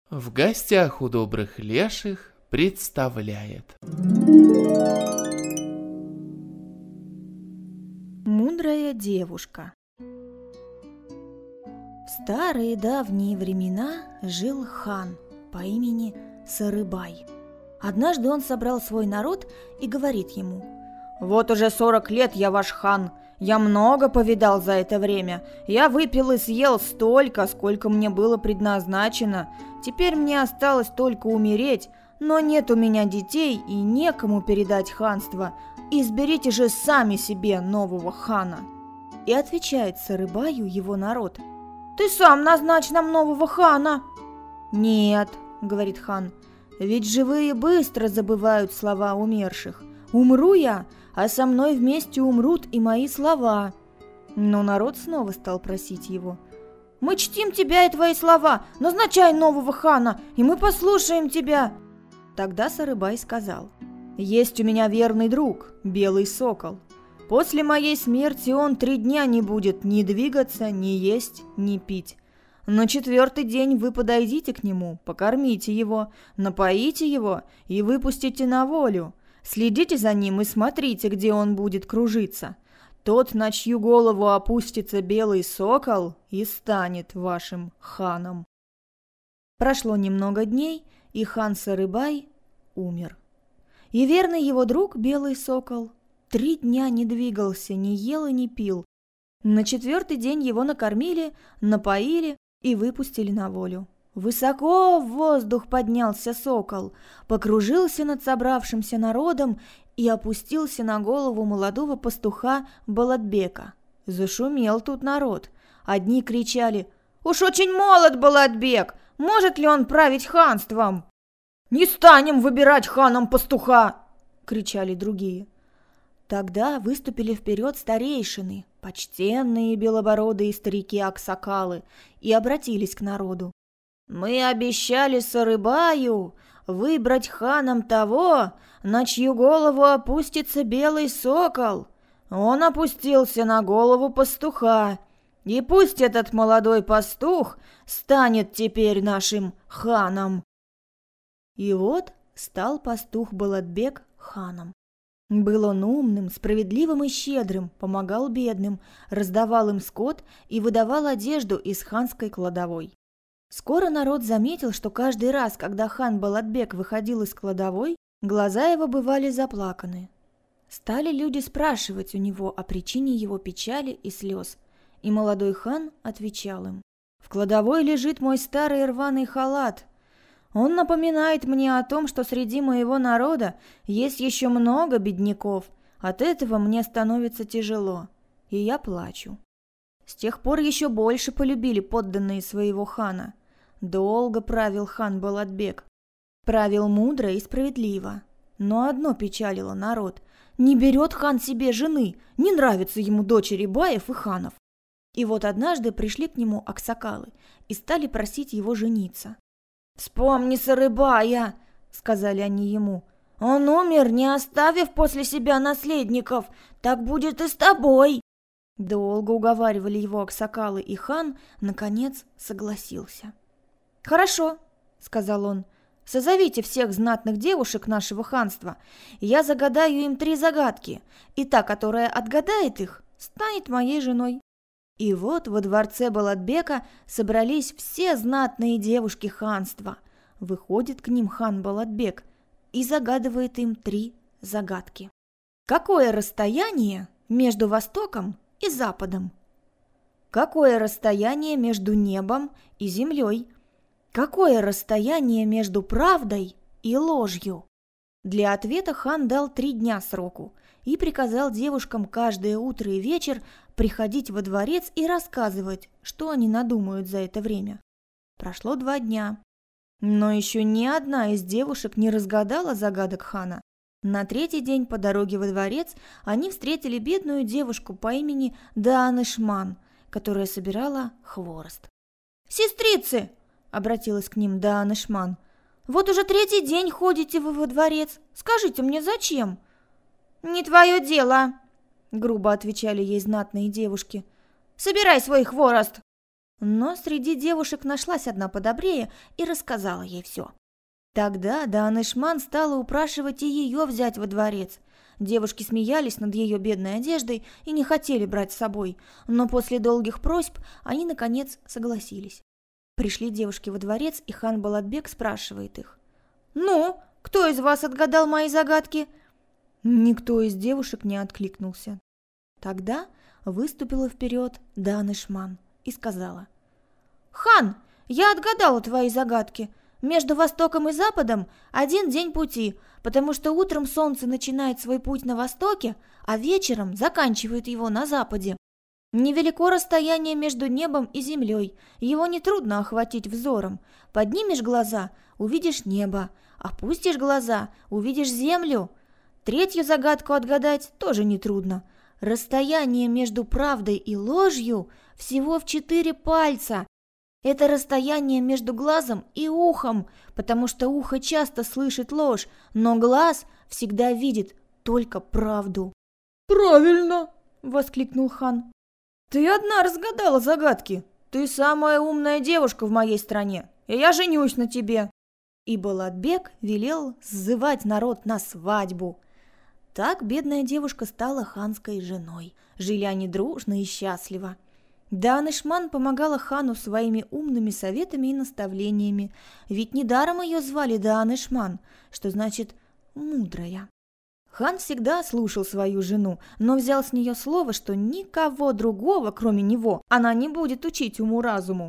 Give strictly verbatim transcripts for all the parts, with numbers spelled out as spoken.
В гостях у добрых леших представляет. Мудрая девушка. В старые давние времена жил хан по имени Сарыбай. Однажды он собрал свой народ и говорит ему: «Вот уже сорок лет я ваш хан. Я много повидал за это время. Я выпил и съел столько, сколько мне было предназначено. Теперь мне осталось только умереть, но нет у меня детей и некому передать ханство. Изберите же сами себе нового хана». И отвечает Сарыбаю его народ: «Ты сам назначь нам нового хана». «Нет, — говорит хан, — ведь живые быстро забывают слова умерших. Умру я, а со мной вместе умрут и мои слова». Но народ снова стал просить его: «Мы чтим тебя и твои слова, назначай нового хана, и мы послушаем тебя». Тогда Сарыбай сказал: «Есть у меня верный друг, белый сокол. После моей смерти он три дня не будет ни двигаться, ни есть, ни пить. На четвертый день вы подойдите к нему, покормите его, напоите его и выпустите на волю. Следите за ним и смотрите, где он будет кружиться. Тот, на чью голову опустится белый сокол, и станет вашим ханом». Прошло немного дней, и хан Сарыбай умер. И верный его друг, белый сокол, три дня не двигался, не ел и не пил. На четвертый день его накормили, напоили и выпустили на волю. Высоко в воздух поднялся сокол, покружился над собравшимся народом и опустился на голову молодого пастуха Балатбека. Зашумел тут народ. Одни кричали: «Уж очень молод Балатбек! Может ли он править ханством?» «Не станем выбирать ханом пастуха!» — кричали другие. Тогда выступили вперед старейшины, почтенные белобородые старики-аксакалы, и обратились к народу: «Мы обещали Сарыбаю выбрать ханом того, на чью голову опустится белый сокол. Он опустился на голову пастуха, и пусть этот молодой пастух станет теперь нашим ханом». И вот стал пастух Балатбек ханом. Был он умным, справедливым и щедрым, помогал бедным, раздавал им скот и выдавал одежду из ханской кладовой. Скоро народ заметил, что каждый раз, когда хан Балатбек выходил из кладовой, глаза его бывали заплаканы. Стали люди спрашивать у него о причине его печали и слез, и молодой хан отвечал им: «В кладовой лежит мой старый рваный халат. Он напоминает мне о том, что среди моего народа есть еще много бедняков. От этого мне становится тяжело, и я плачу». С тех пор еще больше полюбили подданные своего хана. Долго правил хан Балатбек. Правил мудро и справедливо. Но одно печалило народ: не берет хан себе жены, не нравятся ему дочери баев и ханов. И вот однажды пришли к нему аксакалы и стали просить его жениться. «Вспомни Сарыбая», — сказали они ему. «Он умер, не оставив после себя наследников. Так будет и с тобой». Долго уговаривали его аксакалы, и хан, наконец, согласился. «Хорошо», — сказал он, — «созовите всех знатных девушек нашего ханства, и я загадаю им три загадки, и та, которая отгадает их, станет моей женой». И вот во дворце Балатбека собрались все знатные девушки ханства. Выходит к ним хан Балатбек и загадывает им три загадки. Какое расстояние между Востоком и Западом? Какое расстояние между небом и землей? Какое расстояние между правдой и ложью? Для ответа хан дал три дня сроку и приказал девушкам каждое утро и вечер приходить во дворец и рассказывать, что они надумают за это время. Прошло два дня, но еще ни одна из девушек не разгадала загадок хана. На третий день по дороге во дворец они встретили бедную девушку по имени Даанышман, которая собирала хворост. «Сестрицы!» — обратилась к ним Даанышман. «Вот уже третий день ходите вы во дворец. Скажите мне, зачем?» «Не твое дело!» — грубо отвечали ей знатные девушки. «Собирай свой хворост!» Но среди девушек нашлась одна подобрее и рассказала ей все. Тогда Даанышман стала упрашивать и ее взять во дворец. Девушки смеялись над ее бедной одеждой и не хотели брать с собой, но после долгих просьб они, наконец, согласились. Пришли девушки во дворец, и хан Балатбек спрашивает их: «Ну, кто из вас отгадал мои загадки?» Никто из девушек не откликнулся. Тогда выступила вперед Даанышман и сказала: «Хан, я отгадала твои загадки. Между Востоком и Западом один день пути, потому что утром солнце начинает свой путь на Востоке, а вечером заканчивает его на Западе. Невелико расстояние между небом и землей, его нетрудно охватить взором. Поднимешь глаза – увидишь небо, опустишь глаза – увидишь землю. Третью загадку отгадать тоже нетрудно. Расстояние между правдой и ложью всего в четыре пальца. Это расстояние между глазом и ухом, потому что ухо часто слышит ложь, но глаз всегда видит только правду». «Правильно!» – воскликнул хан. «Ты одна разгадала загадки. Ты самая умная девушка в моей стране, и я женюсь на тебе». И Балатбек велел сзывать народ на свадьбу. Так бедная девушка стала ханской женой. Жили они дружно и счастливо. Даанышман помогала хану своими умными советами и наставлениями, ведь недаром ее звали Даанышман, что значит «мудрая». Хан всегда слушал свою жену, но взял с нее слово, что никого другого, кроме него, она не будет учить уму-разуму.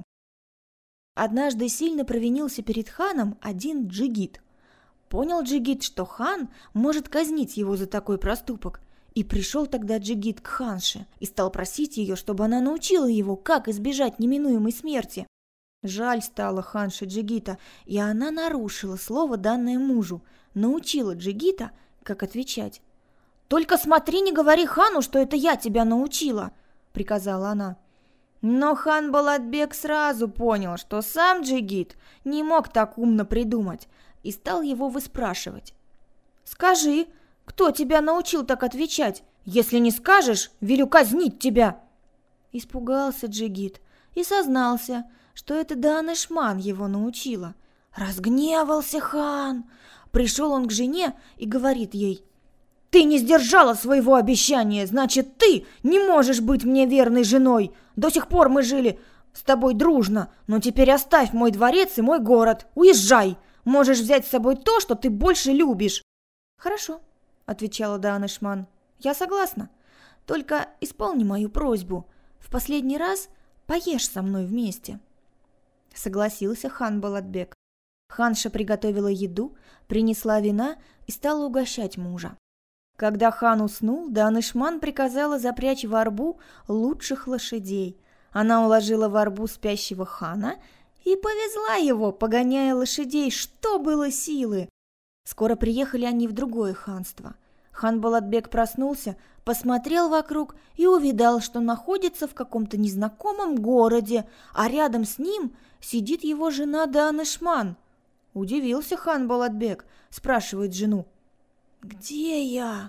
Однажды сильно провинился перед ханом один джигит. Понял джигит, что хан может казнить его за такой проступок, и пришел тогда джигит к ханше и стал просить ее, чтобы она научила его, как избежать неминуемой смерти. Жаль стало ханше джигита, и она нарушила слово, данное мужу, научила джигита, как отвечать. «Только смотри, не говори хану, что это я тебя научила», — приказала она. Но хан Балатбек сразу понял, что сам джигит не мог так умно придумать, и стал его выспрашивать. «Скажи, кто тебя научил так отвечать? Если не скажешь, велю казнить тебя!» Испугался джигит и сознался, что это Даанышман его научила. Разгневался хан. Пришел он к жене и говорит ей: «Ты не сдержала своего обещания, значит, ты не можешь быть мне верной женой. До сих пор мы жили с тобой дружно, но теперь оставь мой дворец и мой город, уезжай. Можешь взять с собой то, что ты больше любишь». «Хорошо», — отвечала Даанышман, — «я согласна. Только исполни мою просьбу. В последний раз поешь со мной вместе». Согласился хан Балатбек. Ханша приготовила еду, принесла вина и стала угощать мужа. Когда хан уснул, Даанышман приказала запрячь в арбу лучших лошадей. Она уложила в арбу спящего хана и повезла его, погоняя лошадей, что было силы. Скоро приехали они в другое ханство. Хан Балатбек проснулся, посмотрел вокруг и увидал, что находится в каком-то незнакомом городе, а рядом с ним сидит его жена Даанышман. Удивился хан Балатбек, спрашивает жену: «Где я?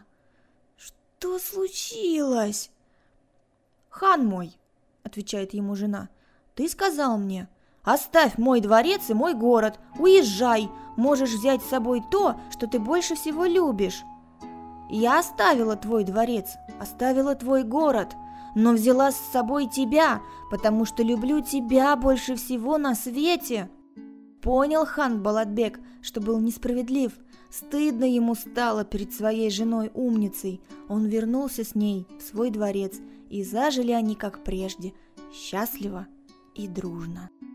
Что случилось?» «Хан мой», — отвечает ему жена, — «ты сказал мне: оставь мой дворец и мой город, уезжай, можешь взять с собой то, что ты больше всего любишь. Я оставила твой дворец, оставила твой город, но взяла с собой тебя, потому что люблю тебя больше всего на свете». Понял хан Балатбек, что был несправедлив. Стыдно ему стало перед своей женой-умницей. Он вернулся с ней в свой дворец, и зажили они, как прежде, счастливо и дружно.